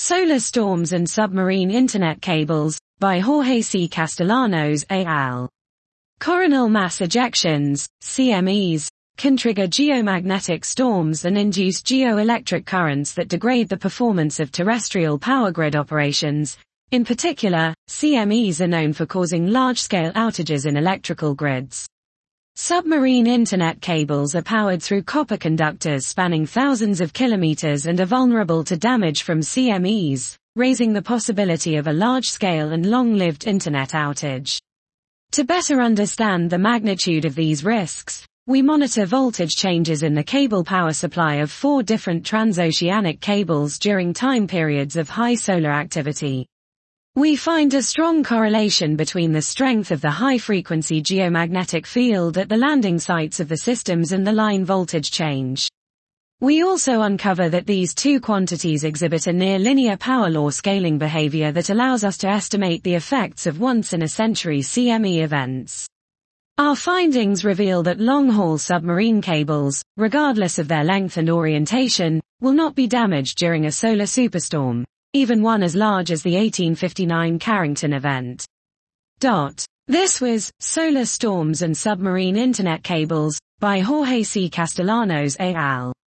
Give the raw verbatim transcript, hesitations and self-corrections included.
Solar Storms and Submarine Internet Cables, by Jorge C. Castellanos et al. Coronal mass ejections, C M Es, can trigger geomagnetic storms and induce geoelectric currents that degrade the performance of terrestrial power grid operations. In particular, C M Es are known for causing large-scale outages in electrical grids. Submarine Internet cables are powered through copper conductors spanning thousands of kilometers and are vulnerable to damage from C M Es, raising the possibility of a large-scale and long-lived Internet outage. To better understand the magnitude of these risks, we monitor voltage changes in the cable power supply of four different transoceanic cables during time periods of high solar activity. We find a strong correlation between the strength of the high-frequency geomagnetic field at the landing sites of the systems and the line voltage change. We also uncover that these two quantities exhibit a near-linear power law scaling behavior that allows us to estimate the effects of once-in-a-century C M E events. Our findings reveal that long-haul submarine cables, regardless of their length and orientation, will not be damaged during a solar superstorm, even one as large as the eighteen fifty-nine Carrington event. Dot. This was Solar Storms and Submarine Internet Cables, by Jorge C. Castellanos et al.